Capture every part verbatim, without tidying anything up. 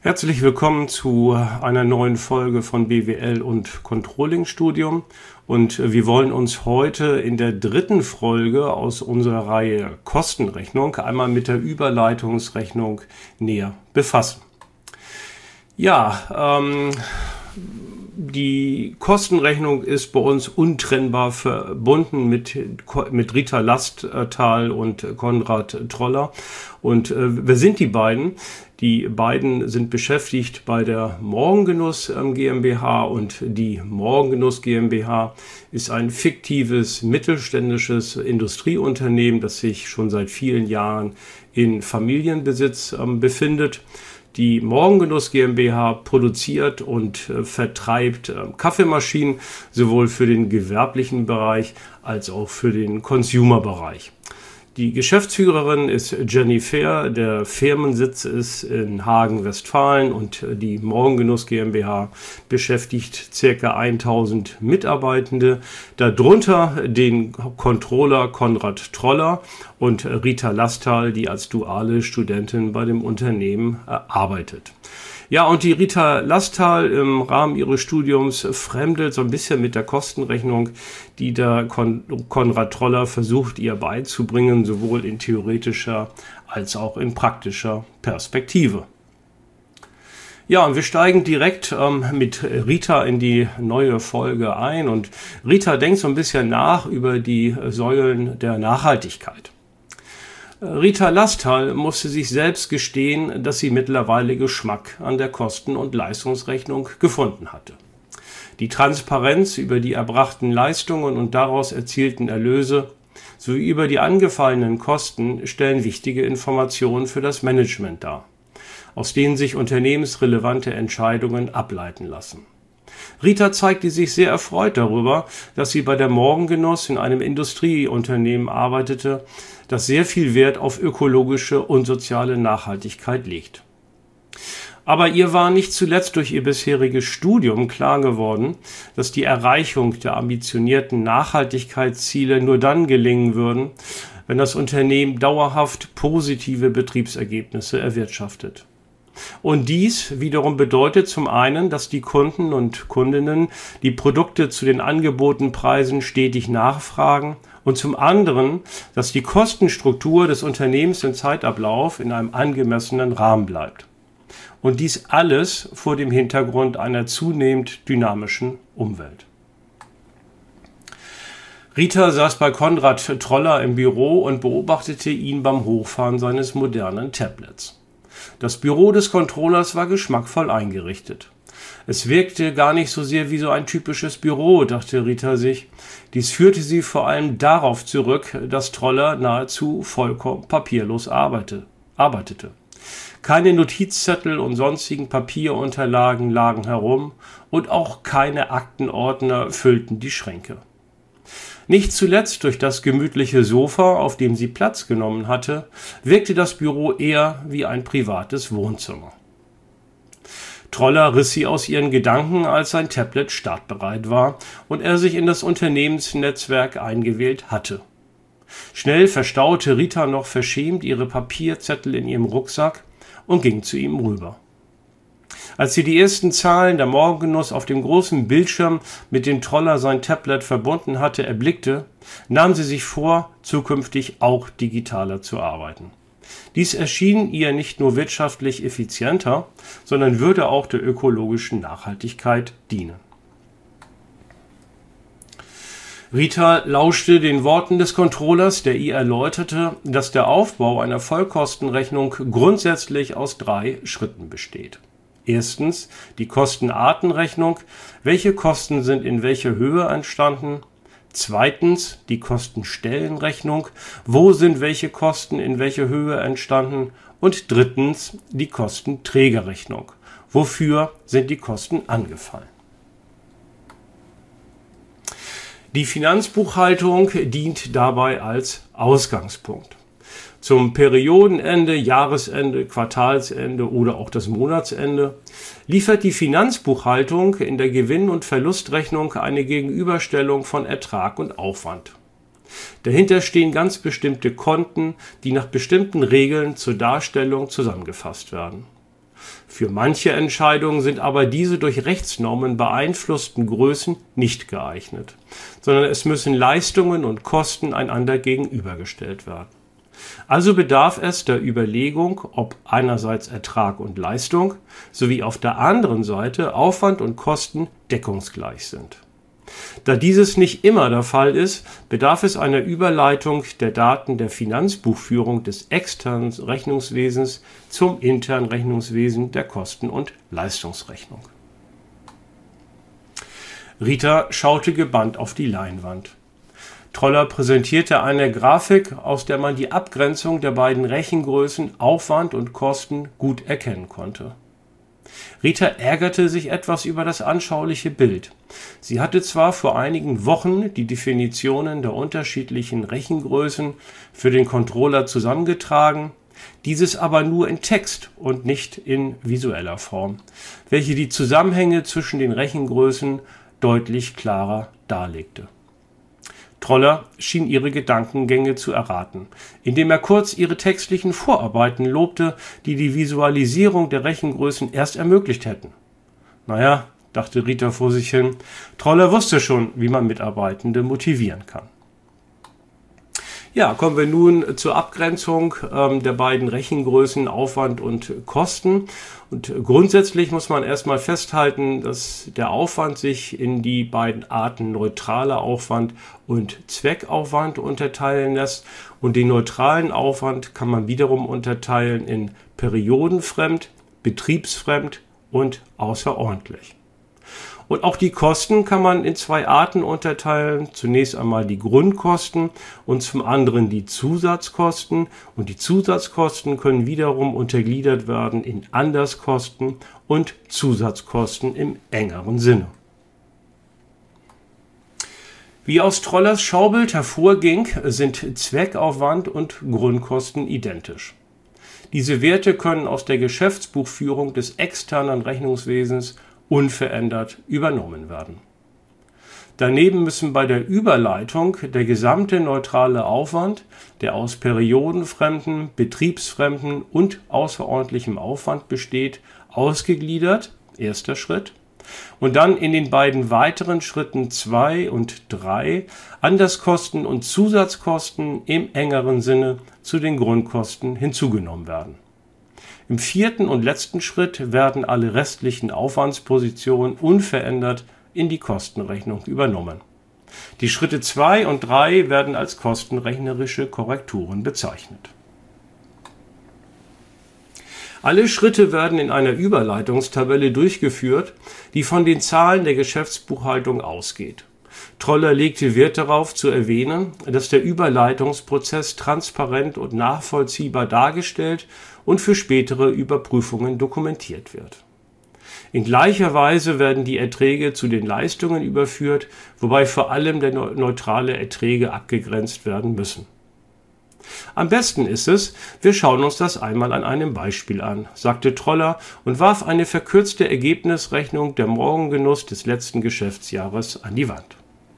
Herzlich willkommen zu einer neuen Folge von B W L und Controlling Studium. Und wir wollen uns heute in der dritten Folge aus unserer Reihe Kostenrechnung einmal mit der Überleitungsrechnung näher befassen. Ja, ähm, die Kostenrechnung ist bei uns untrennbar verbunden mit, mit Rita Lasttal und Konrad Troller. Und äh, wer sind die beiden? Die beiden sind beschäftigt bei der Morgengenuss GmbH, und die Morgengenuss GmbH ist ein fiktives mittelständisches Industrieunternehmen, das sich schon seit vielen Jahren in Familienbesitz äh, befindet. Die Morgengenuss GmbH produziert und äh, vertreibt äh, Kaffeemaschinen, sowohl für den gewerblichen Bereich als auch für den Consumer-Bereich. Die Geschäftsführerin ist Jenny Fehr, der Firmensitz ist in Hagen, Westfalen, und die Morgengenuss GmbH beschäftigt ca. tausend Mitarbeitende, darunter den Controller Konrad Troller und Rita Lasttal, die als duale Studentin bei dem Unternehmen arbeitet. Ja, und die Rita Lasttal im Rahmen ihres Studiums fremdelt so ein bisschen mit der Kostenrechnung, die der Kon- Konrad Troller versucht, ihr beizubringen, sowohl in theoretischer als auch in praktischer Perspektive. Ja, und wir steigen direkt ähm, mit Rita in die neue Folge ein, und Rita denkt so ein bisschen nach über die Säulen der Nachhaltigkeit. Rita Lasttal musste sich selbst gestehen, dass sie mittlerweile Geschmack an der Kosten- und Leistungsrechnung gefunden hatte. Die Transparenz über die erbrachten Leistungen und daraus erzielten Erlöse sowie über die angefallenen Kosten stellen wichtige Informationen für das Management dar, aus denen sich unternehmensrelevante Entscheidungen ableiten lassen. Rita zeigte sich sehr erfreut darüber, dass sie bei der Morgengenuss in einem Industrieunternehmen arbeitete, das sehr viel Wert auf ökologische und soziale Nachhaltigkeit legt. Aber ihr war nicht zuletzt durch ihr bisheriges Studium klar geworden, dass die Erreichung der ambitionierten Nachhaltigkeitsziele nur dann gelingen würden, wenn das Unternehmen dauerhaft positive Betriebsergebnisse erwirtschaftet. Und dies wiederum bedeutet zum einen, dass die Kunden und Kundinnen die Produkte zu den angebotenen Preisen stetig nachfragen, und zum anderen, dass die Kostenstruktur des Unternehmens im Zeitablauf in einem angemessenen Rahmen bleibt. Und dies alles vor dem Hintergrund einer zunehmend dynamischen Umwelt. Rita saß bei Konrad Troller im Büro und beobachtete ihn beim Hochfahren seines modernen Tablets. Das Büro des Controllers war geschmackvoll eingerichtet. Es wirkte gar nicht so sehr wie so ein typisches Büro, dachte Rita sich. Dies führte sie vor allem darauf zurück, dass Troller nahezu vollkommen papierlos arbeitete. Keine Notizzettel und sonstigen Papierunterlagen lagen herum, und auch keine Aktenordner füllten die Schränke. Nicht zuletzt durch das gemütliche Sofa, auf dem sie Platz genommen hatte, wirkte das Büro eher wie ein privates Wohnzimmer. Troller riss sie aus ihren Gedanken, als sein Tablet startbereit war und er sich in das Unternehmensnetzwerk eingewählt hatte. Schnell verstaute Rita noch verschämt ihre Papierzettel in ihrem Rucksack und ging zu ihm rüber. Als sie die ersten Zahlen der Morgengenuss auf dem großen Bildschirm, mit dem Troller sein Tablet verbunden hatte, erblickte, nahm sie sich vor, zukünftig auch digitaler zu arbeiten. Dies erschien ihr nicht nur wirtschaftlich effizienter, sondern würde auch der ökologischen Nachhaltigkeit dienen. Rita lauschte den Worten des Controllers, der ihr erläuterte, dass der Aufbau einer Vollkostenrechnung grundsätzlich aus drei Schritten besteht. Erstens die Kostenartenrechnung, welche Kosten sind in welcher Höhe entstanden. Zweitens die Kostenstellenrechnung, wo sind welche Kosten in welcher Höhe entstanden. Und drittens die Kostenträgerrechnung, wofür sind die Kosten angefallen. Die Finanzbuchhaltung dient dabei als Ausgangspunkt. Zum Periodenende, Jahresende, Quartalsende oder auch das Monatsende liefert die Finanzbuchhaltung in der Gewinn- und Verlustrechnung eine Gegenüberstellung von Ertrag und Aufwand. Dahinter stehen ganz bestimmte Konten, die nach bestimmten Regeln zur Darstellung zusammengefasst werden. Für manche Entscheidungen sind aber diese durch Rechtsnormen beeinflussten Größen nicht geeignet, sondern es müssen Leistungen und Kosten einander gegenübergestellt werden. Also bedarf es der Überlegung, ob einerseits Ertrag und Leistung sowie auf der anderen Seite Aufwand und Kosten deckungsgleich sind. Da dieses nicht immer der Fall ist, bedarf es einer Überleitung der Daten der Finanzbuchführung des externen Rechnungswesens zum internen Rechnungswesen der Kosten- und Leistungsrechnung. Rita schaute gebannt auf die Leinwand. Troller präsentierte eine Grafik, aus der man die Abgrenzung der beiden Rechengrößen Aufwand und Kosten gut erkennen konnte. Rita ärgerte sich etwas über das anschauliche Bild. Sie hatte zwar vor einigen Wochen die Definitionen der unterschiedlichen Rechengrößen für den Controller zusammengetragen, dieses aber nur in Text und nicht in visueller Form, welche die Zusammenhänge zwischen den Rechengrößen deutlich klarer darlegte. Troller schien ihre Gedankengänge zu erraten, indem er kurz ihre textlichen Vorarbeiten lobte, die die Visualisierung der Rechengrößen erst ermöglicht hätten. Naja, dachte Rita vor sich hin, Troller wusste schon, wie man Mitarbeitende motivieren kann. Ja, kommen wir nun zur Abgrenzung ähm, der beiden Rechengrößen Aufwand und Kosten. Und grundsätzlich muss man erstmal festhalten, dass der Aufwand sich in die beiden Arten neutraler Aufwand und Zweckaufwand unterteilen lässt. Und den neutralen Aufwand kann man wiederum unterteilen in periodenfremd, betriebsfremd und außerordentlich. Und auch die Kosten kann man in zwei Arten unterteilen. Zunächst einmal die Grundkosten und zum anderen die Zusatzkosten. Und die Zusatzkosten können wiederum untergliedert werden in Anderskosten und Zusatzkosten im engeren Sinne. Wie aus Trollers Schaubild hervorging, sind Zweckaufwand und Grundkosten identisch. Diese Werte können aus der Geschäftsbuchführung des externen Rechnungswesens unverändert übernommen werden. Daneben müssen bei der Überleitung der gesamte neutrale Aufwand, der aus periodenfremden, betriebsfremden und außerordentlichem Aufwand besteht, ausgegliedert, erster Schritt, und dann in den beiden weiteren Schritten zwei und drei Anderskosten und Zusatzkosten im engeren Sinne zu den Grundkosten hinzugenommen werden. Im vierten und letzten Schritt werden alle restlichen Aufwandspositionen unverändert in die Kostenrechnung übernommen. Die Schritte zwei und drei werden als kostenrechnerische Korrekturen bezeichnet. Alle Schritte werden in einer Überleitungstabelle durchgeführt, die von den Zahlen der Geschäftsbuchhaltung ausgeht. Troller legte Wert darauf zu erwähnen, dass der Überleitungsprozess transparent und nachvollziehbar dargestellt und für spätere Überprüfungen dokumentiert wird. In gleicher Weise werden die Erträge zu den Leistungen überführt, wobei vor allem der neutrale Erträge abgegrenzt werden müssen. Am besten ist es, wir schauen uns das einmal an einem Beispiel an, sagte Troller und warf eine verkürzte Ergebnisrechnung der Morgengenuss des letzten Geschäftsjahres an die Wand.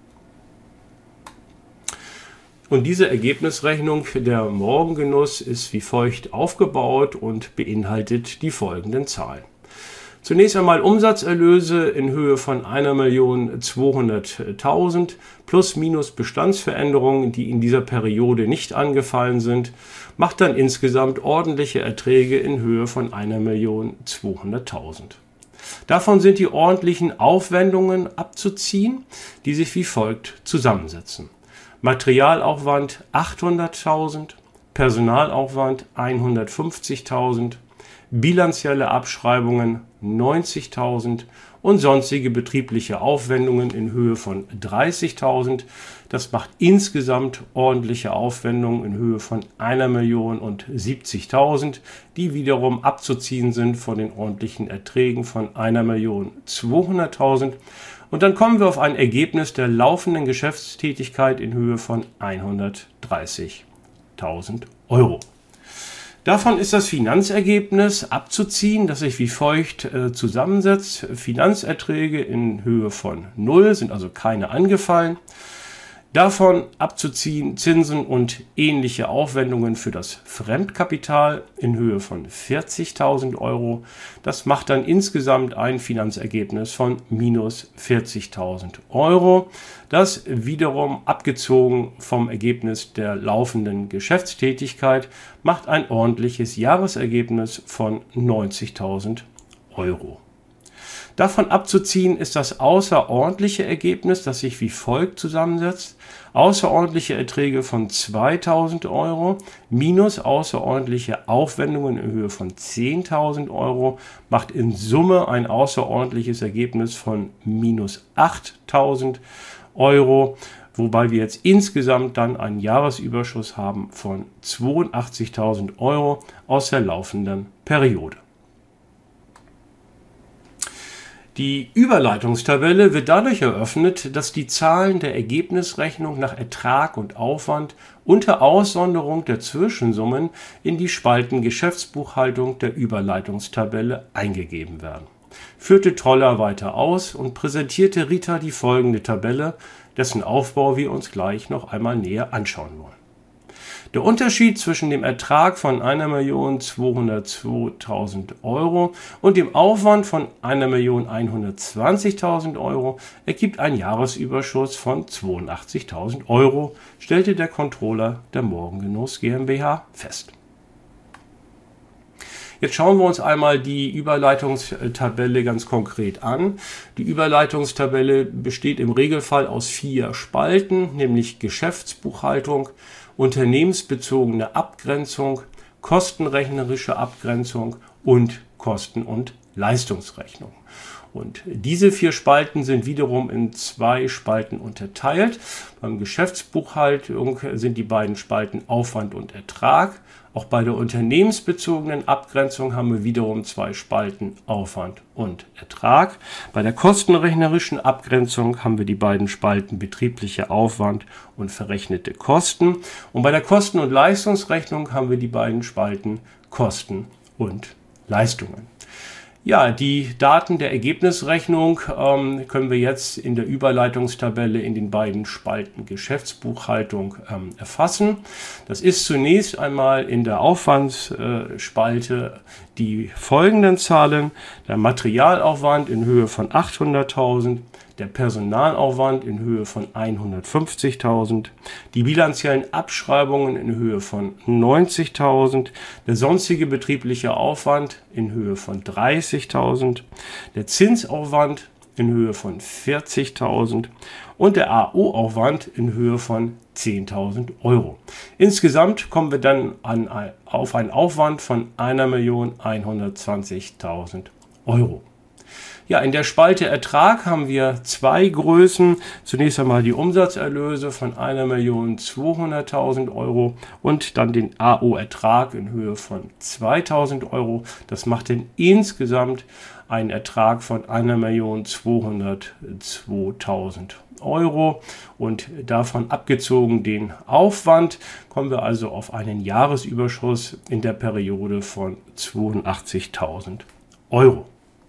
Und diese Ergebnisrechnung der Morgengenuss ist wie folgt aufgebaut und beinhaltet die folgenden Zahlen. Zunächst einmal Umsatzerlöse in Höhe von eine Million zweihunderttausend plus minus Bestandsveränderungen, die in dieser Periode nicht angefallen sind, macht dann insgesamt ordentliche Erträge in Höhe von eine Million zweihunderttausend. Davon sind die ordentlichen Aufwendungen abzuziehen, die sich wie folgt zusammensetzen. Materialaufwand achthunderttausend, Personalaufwand hundertfünfzigtausend, bilanzielle Abschreibungen neunzigtausend und sonstige betriebliche Aufwendungen in Höhe von dreißigtausend. Das macht insgesamt ordentliche Aufwendungen in Höhe von eine Million siebzigtausend, die wiederum abzuziehen sind von den ordentlichen Erträgen von eine Million zweihunderttausend. Und dann kommen wir auf ein Ergebnis der laufenden Geschäftstätigkeit in Höhe von hundertdreißigtausend Euro. Davon ist das Finanzergebnis abzuziehen, das sich wie folgt äh, zusammensetzt. Finanzerträge in Höhe von null, sind also keine angefallen. Davon abzuziehen Zinsen und ähnliche Aufwendungen für das Fremdkapital in Höhe von vierzigtausend Euro. Das macht dann insgesamt ein Finanzergebnis von minus vierzigtausend Euro. Das wiederum abgezogen vom Ergebnis der laufenden Geschäftstätigkeit macht ein ordentliches Jahresergebnis von neunzigtausend Euro. Davon abzuziehen ist das außerordentliche Ergebnis, das sich wie folgt zusammensetzt. Außerordentliche Erträge von zweitausend Euro minus außerordentliche Aufwendungen in Höhe von zehntausend Euro macht in Summe ein außerordentliches Ergebnis von minus achttausend Euro, wobei wir jetzt insgesamt dann einen Jahresüberschuss haben von zweiundachtzigtausend Euro aus der laufenden Periode. Die Überleitungstabelle wird dadurch eröffnet, dass die Zahlen der Ergebnisrechnung nach Ertrag und Aufwand unter Aussonderung der Zwischensummen in die Spalten Geschäftsbuchhaltung der Überleitungstabelle eingegeben werden. Führte Troller weiter aus und präsentierte Rita die folgende Tabelle, dessen Aufbau wir uns gleich noch einmal näher anschauen wollen. Der Unterschied zwischen dem Ertrag von eine Million zweihundertzweitausend Euro und dem Aufwand von eine Million hundertzwanzigtausend Euro ergibt einen Jahresüberschuss von zweiundachtzigtausend Euro, stellte der Controller der Morgengenuss GmbH fest. Jetzt schauen wir uns einmal die Überleitungstabelle ganz konkret an. Die Überleitungstabelle besteht im Regelfall aus vier Spalten, nämlich Geschäftsbuchhaltung, unternehmensbezogene Abgrenzung, kostenrechnerische Abgrenzung und Kosten- und Leistungsrechnung. Und diese vier Spalten sind wiederum in zwei Spalten unterteilt. Beim Geschäftsbuchhaltung sind die beiden Spalten Aufwand und Ertrag. Auch bei der unternehmensbezogenen Abgrenzung haben wir wiederum zwei Spalten Aufwand und Ertrag. Bei der kostenrechnerischen Abgrenzung haben wir die beiden Spalten betrieblicher Aufwand und verrechnete Kosten. Und bei der Kosten- und Leistungsrechnung haben wir die beiden Spalten Kosten und Leistungen. Ja, die Daten der Ergebnisrechnung ähm, können wir jetzt in der Überleitungstabelle in den beiden Spalten Geschäftsbuchhaltung ähm, erfassen. Das ist zunächst einmal in der Aufwandsspalte äh, die folgenden Zahlen: der Materialaufwand in Höhe von achthunderttausend, der Personalaufwand in Höhe von hundertfünfzigtausend, die bilanziellen Abschreibungen in Höhe von neunzigtausend, der sonstige betriebliche Aufwand in Höhe von dreißigtausend, der Zinsaufwand in Höhe von vierzigtausend und der A O-Aufwand in Höhe von zehntausend Euro. Insgesamt kommen wir dann an, auf einen Aufwand von eine Million hundertzwanzigtausend Euro. Ja, in der Spalte Ertrag haben wir zwei Größen. Zunächst einmal die Umsatzerlöse von eine Million zweihunderttausend Euro und dann den A O-Ertrag in Höhe von zweitausend Euro. Das macht dann insgesamt einen Ertrag von eine Million zweihundertzweitausend Euro und davon abgezogen den Aufwand kommen wir also auf einen Jahresüberschuss in der Periode von zweiundachtzigtausend Euro.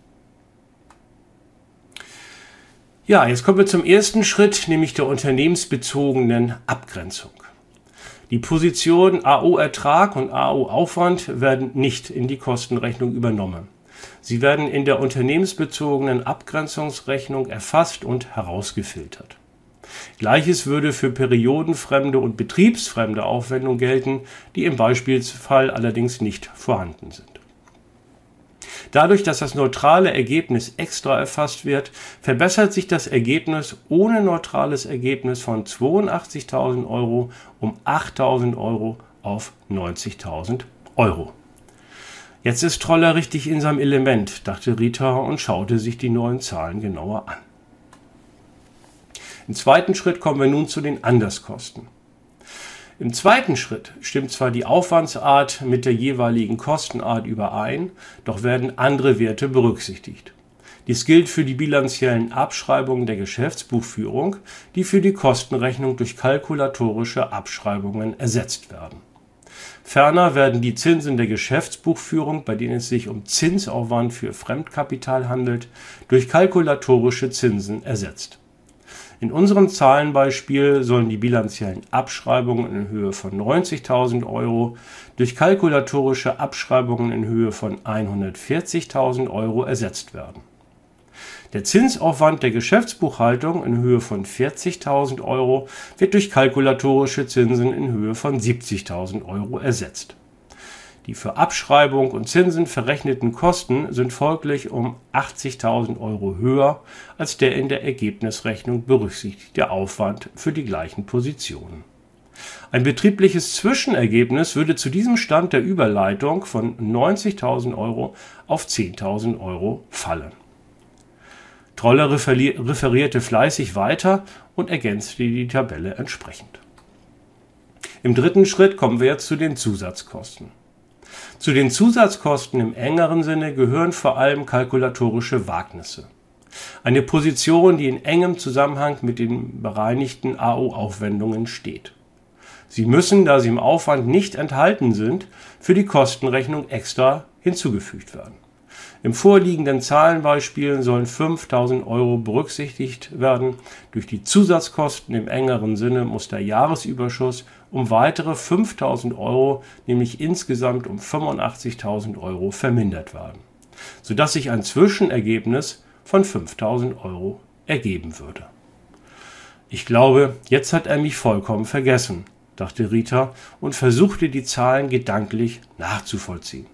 Ja, jetzt kommen wir zum ersten Schritt, nämlich der unternehmensbezogenen Abgrenzung. Die Positionen A O-Ertrag und A O-Aufwand werden nicht in die Kostenrechnung übernommen. Sie werden in der unternehmensbezogenen Abgrenzungsrechnung erfasst und herausgefiltert. Gleiches würde für periodenfremde und betriebsfremde Aufwendungen gelten, die im Beispielsfall allerdings nicht vorhanden sind. Dadurch, dass das neutrale Ergebnis extra erfasst wird, verbessert sich das Ergebnis ohne neutrales Ergebnis von zweiundachtzigtausend Euro um achttausend Euro auf neunzigtausend Euro. Jetzt ist Troller richtig in seinem Element, dachte Rita und schaute sich die neuen Zahlen genauer an. Im zweiten Schritt kommen wir nun zu den Anderskosten. Im zweiten Schritt stimmt zwar die Aufwandsart mit der jeweiligen Kostenart überein, doch werden andere Werte berücksichtigt. Dies gilt für die bilanziellen Abschreibungen der Geschäftsbuchführung, die für die Kostenrechnung durch kalkulatorische Abschreibungen ersetzt werden. Ferner werden die Zinsen der Geschäftsbuchführung, bei denen es sich um Zinsaufwand für Fremdkapital handelt, durch kalkulatorische Zinsen ersetzt. In unserem Zahlenbeispiel sollen die bilanziellen Abschreibungen in Höhe von neunzigtausend Euro durch kalkulatorische Abschreibungen in Höhe von hundertvierzigtausend Euro ersetzt werden. Der Zinsaufwand der Geschäftsbuchhaltung in Höhe von vierzigtausend Euro wird durch kalkulatorische Zinsen in Höhe von siebzigtausend Euro ersetzt. Die für Abschreibung und Zinsen verrechneten Kosten sind folglich um achtzigtausend Euro höher als der in der Ergebnisrechnung berücksichtigte Aufwand für die gleichen Positionen. Ein betriebliches Zwischenergebnis würde zu diesem Stand der Überleitung von neunzigtausend Euro auf zehntausend Euro fallen. Troller referierte fleißig weiter und ergänzte die Tabelle entsprechend. Im dritten Schritt kommen wir jetzt zu den Zusatzkosten. Zu den Zusatzkosten im engeren Sinne gehören vor allem kalkulatorische Wagnisse. Eine Position, die in engem Zusammenhang mit den bereinigten A O-Aufwendungen steht. Sie müssen, da sie im Aufwand nicht enthalten sind, für die Kostenrechnung extra hinzugefügt werden. Im vorliegenden Zahlenbeispiel sollen fünftausend Euro berücksichtigt werden. Durch die Zusatzkosten im engeren Sinne muss der Jahresüberschuss um weitere fünftausend Euro, nämlich insgesamt um fünfundachtzigtausend Euro, vermindert werden, sodass sich ein Zwischenergebnis von fünftausend Euro ergeben würde. Ich glaube, jetzt hat er mich vollkommen vergessen, dachte Rita und versuchte die Zahlen gedanklich nachzuvollziehen.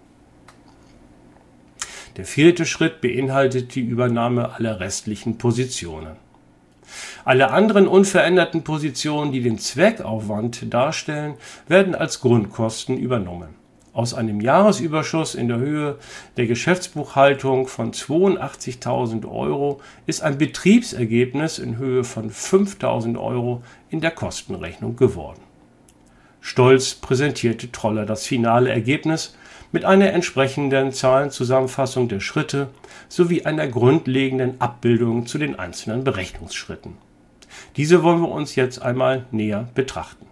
Der vierte Schritt beinhaltet die Übernahme aller restlichen Positionen. Alle anderen unveränderten Positionen, die den Zweckaufwand darstellen, werden als Grundkosten übernommen. Aus einem Jahresüberschuss in der Höhe der Geschäftsbuchhaltung von zweiundachtzigtausend Euro ist ein Betriebsergebnis in Höhe von fünftausend Euro in der Kostenrechnung geworden. Stolz präsentierte Troller das finale Ergebnis mit einer entsprechenden Zahlenzusammenfassung der Schritte sowie einer grundlegenden Abbildung zu den einzelnen Berechnungsschritten. Diese wollen wir uns jetzt einmal näher betrachten.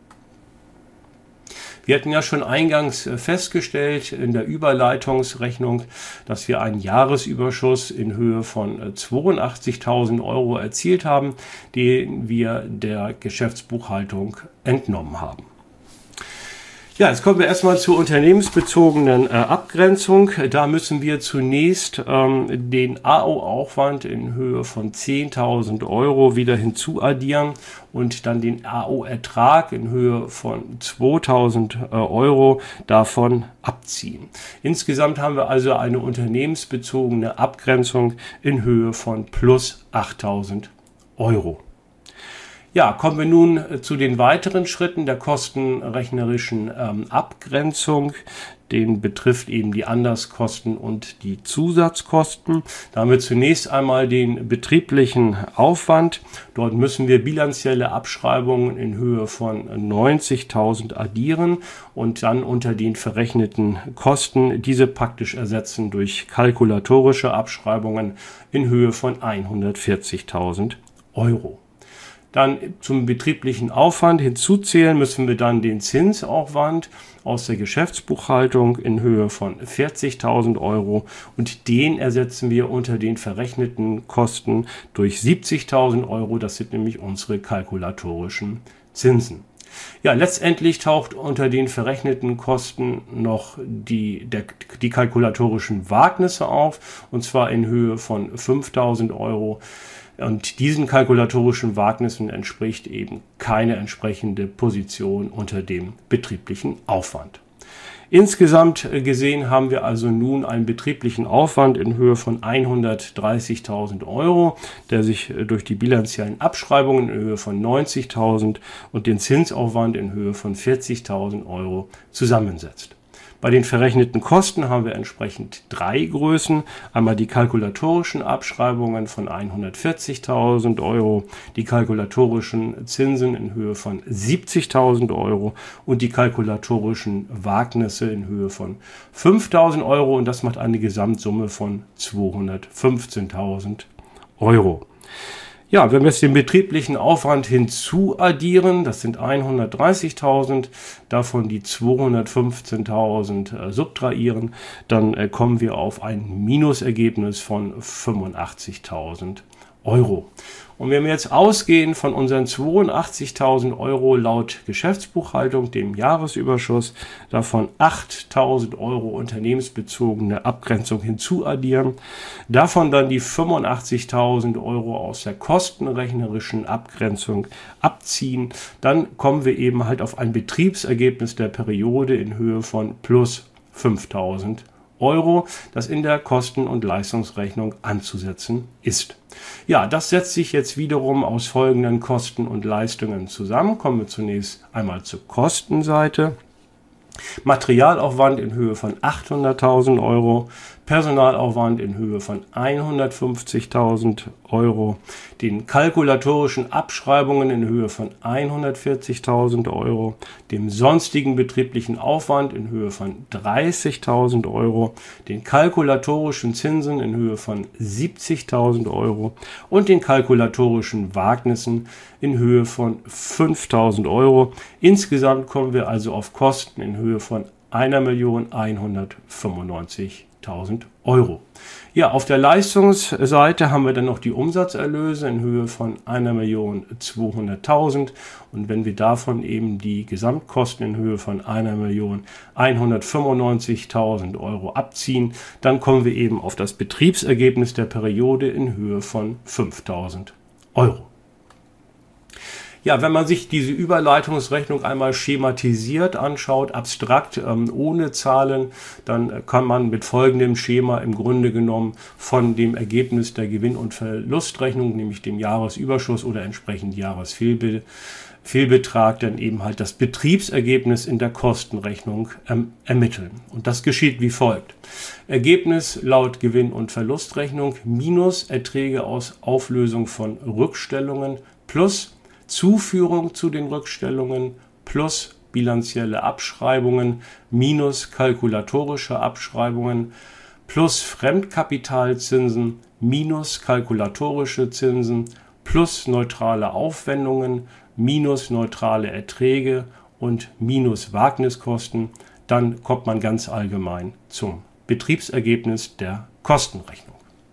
Wir hatten ja schon eingangs festgestellt in der Überleitungsrechnung, dass wir einen Jahresüberschuss in Höhe von zweiundachtzigtausend Euro erzielt haben, den wir der Geschäftsbuchhaltung entnommen haben. Ja, jetzt kommen wir erstmal zur unternehmensbezogenen äh, Abgrenzung. Da müssen wir zunächst ähm, den A O-Aufwand in Höhe von zehntausend Euro wieder hinzuaddieren und dann den A O-Ertrag in Höhe von zweitausend äh, Euro davon abziehen. Insgesamt haben wir also eine unternehmensbezogene Abgrenzung in Höhe von plus achttausend Euro. Ja, kommen wir nun zu den weiteren Schritten der kostenrechnerischen ähm, Abgrenzung. Den betrifft eben die Anderskosten und die Zusatzkosten. Da haben wir zunächst einmal den betrieblichen Aufwand. Dort müssen wir bilanzielle Abschreibungen in Höhe von neunzigtausend addieren und dann unter den verrechneten Kosten diese praktisch ersetzen durch kalkulatorische Abschreibungen in Höhe von hundertvierzigtausend Euro. Dann zum betrieblichen Aufwand hinzuzählen müssen wir dann den Zinsaufwand aus der Geschäftsbuchhaltung in Höhe von vierzigtausend Euro und den ersetzen wir unter den verrechneten Kosten durch siebzigtausend Euro. Das sind nämlich unsere kalkulatorischen Zinsen. Ja, letztendlich taucht unter den verrechneten Kosten noch die, der, die kalkulatorischen Wagnisse auf, und zwar in Höhe von fünftausend Euro. Und diesen kalkulatorischen Wagnissen entspricht eben keine entsprechende Position unter dem betrieblichen Aufwand. Insgesamt gesehen haben wir also nun einen betrieblichen Aufwand in Höhe von hundertdreißigtausend Euro, der sich durch die bilanziellen Abschreibungen in Höhe von neunzigtausend und den Zinsaufwand in Höhe von vierzigtausend Euro zusammensetzt. Bei den verrechneten Kosten haben wir entsprechend drei Größen. Einmal die kalkulatorischen Abschreibungen von hundertvierzigtausend Euro, die kalkulatorischen Zinsen in Höhe von siebzigtausend Euro und die kalkulatorischen Wagnisse in Höhe von fünftausend Euro. Und das macht eine Gesamtsumme von zweihundertfünfzehntausend Euro. Ja, wenn wir jetzt den betrieblichen Aufwand hinzuaddieren, das sind hundertdreißigtausend, davon die zweihundertfünfzehntausend äh, subtrahieren, dann äh, kommen wir auf ein Minusergebnis von fünfundachtzigtausend Euro. Und wenn wir jetzt ausgehen von unseren zweiundachtzigtausend Euro laut Geschäftsbuchhaltung, dem Jahresüberschuss, davon achttausend Euro unternehmensbezogene Abgrenzung hinzuaddieren, davon dann die fünfundachtzigtausend Euro aus der kostenrechnerischen Abgrenzung abziehen, dann kommen wir eben halt auf ein Betriebsergebnis der Periode in Höhe von plus fünftausend Euro, das in der Kosten- und Leistungsrechnung anzusetzen ist. Ja, das setzt sich jetzt wiederum aus folgenden Kosten und Leistungen zusammen. Kommen wir zunächst einmal zur Kostenseite. Materialaufwand in Höhe von achthunderttausend Euro, Personalaufwand in Höhe von hundertfünfzigtausend Euro, den kalkulatorischen Abschreibungen in Höhe von hundertvierzigtausend Euro, dem sonstigen betrieblichen Aufwand in Höhe von dreißigtausend Euro, den kalkulatorischen Zinsen in Höhe von siebzigtausend Euro und den kalkulatorischen Wagnissen in Höhe von fünftausend Euro. Insgesamt kommen wir also auf Kosten in Höhe von eine Million hundertfünfundneunzigtausend Euro. Ja, auf der Leistungsseite haben wir dann noch die Umsatzerlöse in Höhe von eine Million zweihunderttausend und wenn wir davon eben die Gesamtkosten in Höhe von eine Million hundertfünfundneunzigtausend Euro abziehen, dann kommen wir eben auf das Betriebsergebnis der Periode in Höhe von fünftausend Euro. Ja, wenn man sich diese Überleitungsrechnung einmal schematisiert anschaut, abstrakt, ähm, ohne Zahlen, dann kann man mit folgendem Schema im Grunde genommen von dem Ergebnis der Gewinn- und Verlustrechnung, nämlich dem Jahresüberschuss oder entsprechend Jahresfehlbetrag, dann eben halt das Betriebsergebnis in der Kostenrechnung ähm, ermitteln. Und das geschieht wie folgt. Ergebnis laut Gewinn- und Verlustrechnung minus Erträge aus Auflösung von Rückstellungen plus Zuführung zu den Rückstellungen plus bilanzielle Abschreibungen minus kalkulatorische Abschreibungen plus Fremdkapitalzinsen minus kalkulatorische Zinsen plus neutrale Aufwendungen minus neutrale Erträge und minus Wagniskosten. Dann kommt man ganz allgemein zum Betriebsergebnis der Kostenrechnung.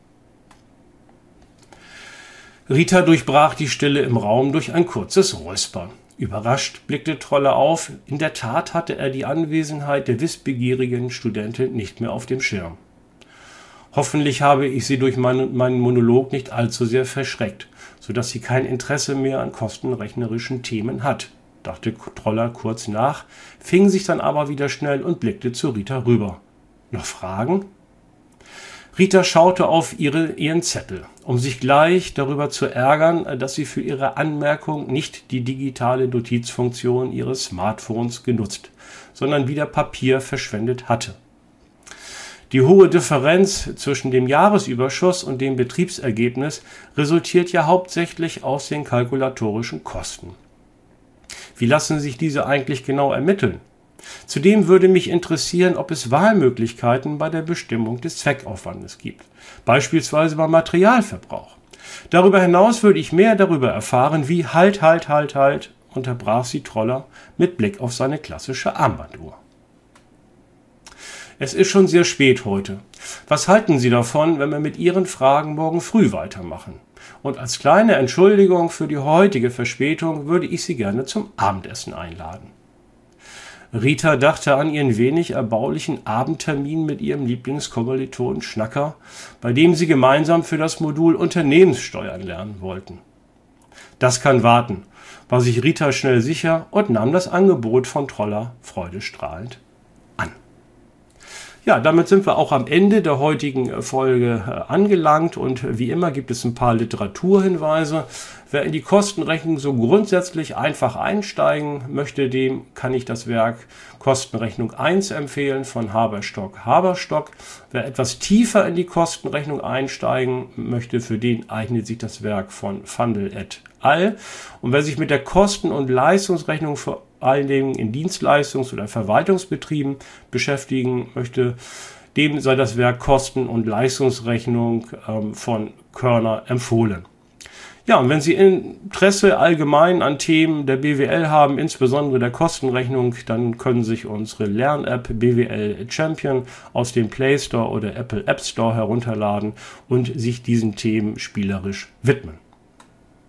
Rita durchbrach die Stille im Raum durch ein kurzes Räuspern. Überrascht blickte Troller auf. In der Tat hatte er die Anwesenheit der wissbegierigen Studentin nicht mehr auf dem Schirm. Hoffentlich habe ich sie durch meinen, meinen Monolog nicht allzu sehr verschreckt, sodass sie kein Interesse mehr an kostenrechnerischen Themen hat, dachte Troller kurz nach, fing sich dann aber wieder schnell und blickte zu Rita rüber. Noch Fragen? Rita schaute auf ihre, ihren Zettel, um sich gleich darüber zu ärgern, dass sie für ihre Anmerkung nicht die digitale Notizfunktion ihres Smartphones genutzt, sondern wieder Papier verschwendet hatte. Die hohe Differenz zwischen dem Jahresüberschuss und dem Betriebsergebnis resultiert ja hauptsächlich aus den kalkulatorischen Kosten. Wie lassen sich diese eigentlich genau ermitteln? Zudem würde mich interessieren, ob es Wahlmöglichkeiten bei der Bestimmung des Zweckaufwandes gibt, beispielsweise beim Materialverbrauch. Darüber hinaus würde ich mehr darüber erfahren, wie halt, halt, halt, halt, unterbrach sie Troller mit Blick auf seine klassische Armbanduhr. Es ist schon sehr spät heute. Was halten Sie davon, wenn wir mit Ihren Fragen morgen früh weitermachen? Und als kleine Entschuldigung für die heutige Verspätung würde ich Sie gerne zum Abendessen einladen. Rita dachte an ihren wenig erbaulichen Abendtermin mit ihrem Lieblingskommilitonen Schnacker, bei dem sie gemeinsam für das Modul Unternehmenssteuern lernen wollten. Das kann warten, war sich Rita schnell sicher und nahm das Angebot von Troller freudestrahlend an. Ja, damit sind wir auch am Ende der heutigen Folge angelangt und wie immer gibt es ein paar Literaturhinweise. Wer in die Kostenrechnung so grundsätzlich einfach einsteigen möchte, dem kann ich das Werk Kostenrechnung eins empfehlen von Haberstock Haberstock. Wer etwas tiefer in die Kostenrechnung einsteigen möchte, für den eignet sich das Werk von Vandel et al. Und wer sich mit der Kosten- und Leistungsrechnung vor allen Dingen in Dienstleistungs- oder Verwaltungsbetrieben beschäftigen möchte, dem sei das Werk Kosten- und Leistungsrechnung ähm, von Körner empfohlen. Ja, und wenn Sie Interesse allgemein an Themen der B W L haben, insbesondere der Kostenrechnung, dann können Sie sich unsere Lern-App B W L Champion aus dem Play Store oder Apple App Store herunterladen und sich diesen Themen spielerisch widmen.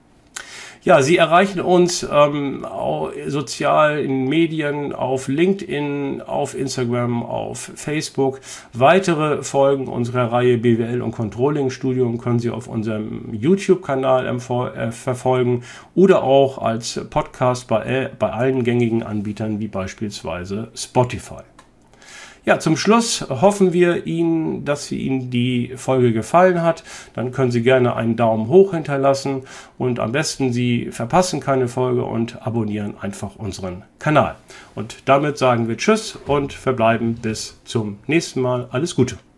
Ja, Sie erreichen uns ähm, sozial in Medien, auf LinkedIn, auf Instagram, auf Facebook. Weitere Folgen unserer Reihe B W L und Controlling Studium können Sie auf unserem YouTube-Kanal äh, verfolgen oder auch als Podcast bei, äh, bei allen gängigen Anbietern wie beispielsweise Spotify. Ja, zum Schluss hoffen wir Ihnen, dass Ihnen die Folge gefallen hat. Dann können Sie gerne einen Daumen hoch hinterlassen und am besten Sie verpassen keine Folge und abonnieren einfach unseren Kanal. Und damit sagen wir Tschüss und verbleiben bis zum nächsten Mal. Alles Gute.